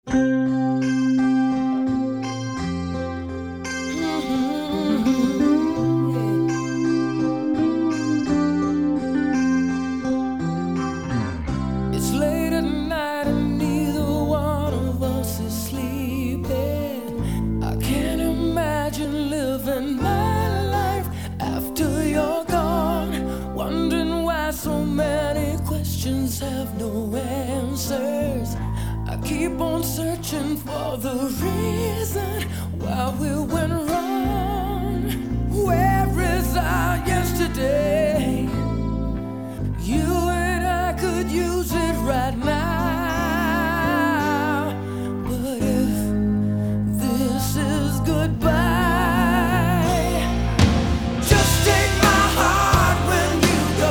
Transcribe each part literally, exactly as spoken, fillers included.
It's late at night and neither one of us is sleeping. I can't imagine living my life after you're gone. Wondering why so many questions have no answers. I keep on searching for the reason why we went wrong. Where is our yesterday? You and I could use it right now. But if this is goodbye, just take my heart when you go.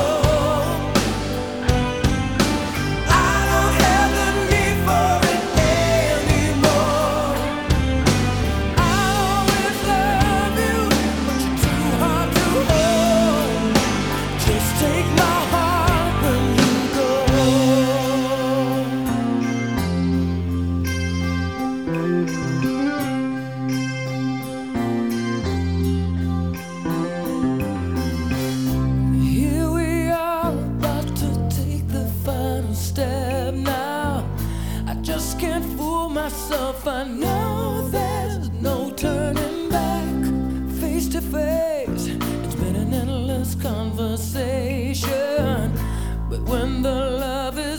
I don't have the need for it anymore. I'll always love you, but you're too hard to hold. Just take my heart when you go. Here we are about to take the final step now. I just can't fool myself. I know there's no turning back. Face to face, it's been an endless conversation. But when the love is